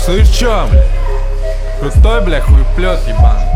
Слышь, чё, бля? Крутой, бля, хуеплет ебаный.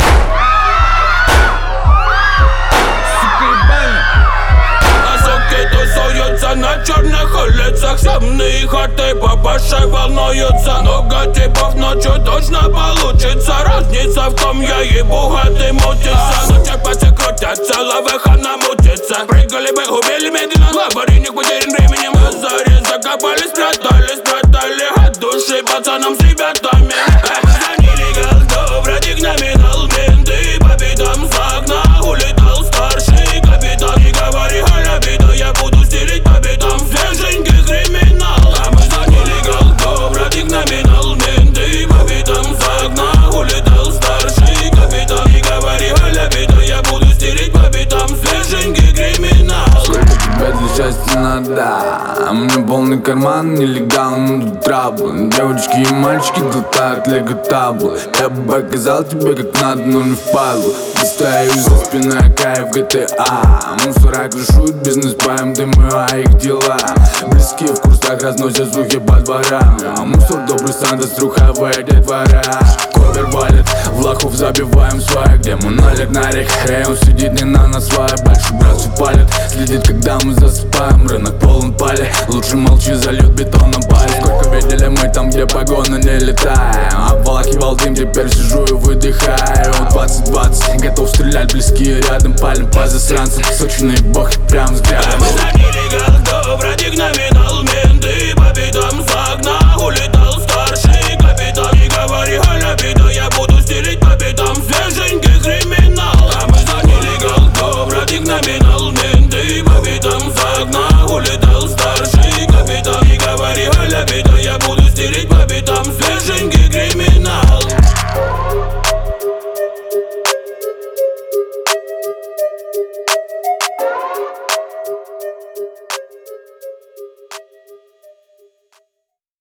Сука ебаный. Азоки тусуются на черных улицах. Самные хаты папашей волнуются. Много типов ночью точно получится. Разница в том, я ебу, а ты мутится. Но чапасы крутятся, лавеха намутится. Прыгали бы, убили медленно. Лабаринник потерян временем. На заре закопали, спрятали от души пацанам с ребятами. Звонили голдов, ради номинал. Менты по бедам с окна. Улетал старший капитан. Не говори халябида, я буду стелить по бедам. Свеженький криминал. А мы звонили голдов, ради номинал. Менты по бедам с окна. Улетал старший капитан. Не говори халябида, я буду стелить по бедам. Свеженький криминал. Тебя для счастья надо, а мне полный карман нелегал, но тут траблы. Девочки и мальчики глотают лего-таблы. Я бы показал тебе как надо, но не впадло. Стою за спиной, кайф GTA. Мусора крышуют бизнес, дымы, а их дела близкие в курсах разносят слухи по дворам. А мусор добрый Санта, струховая детвора. Ковер валит, в лохов забиваем своих. Где монолит на реке, он сидит не на насвае. Большой брат все палит, следит, когда мы засыпаем. Рынок полон пали, лучше молчи, зальет бетоном палит. Сколько видели мы там, где погоны не летаем. Обволакивал дым, теперь сижу и выдыхаю. 20-20, готов стрелять, близкие рядом. Палим по засранцам, сочные бог прям взглядом. Мы звонили голдов, ради номинал. Менты по бедам с окна. Улетал старший капитан. Не говори халябида, я буду стелить по бедам. Свеженький криминал. А мы звонили голдов, ради номинал. Менты по бедам с окна. Улетал старший капитан. Не говори халябида, я буду стелить по бедам. Свеженький криминал.